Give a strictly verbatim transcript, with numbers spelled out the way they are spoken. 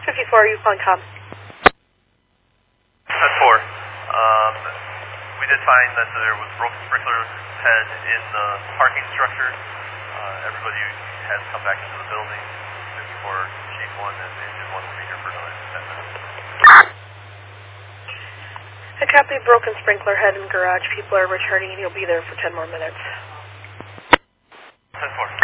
fifty-four, are you calling com? ten four. Um, we did find that there was a broken sprinkler head in the parking structure. Uh, everybody has come back into the building. fifty-four, Chief one, and Engine one will be here for another ten minutes. I copy broken sprinkler head in garage. People are returning and you'll be there for ten more minutes. ten four.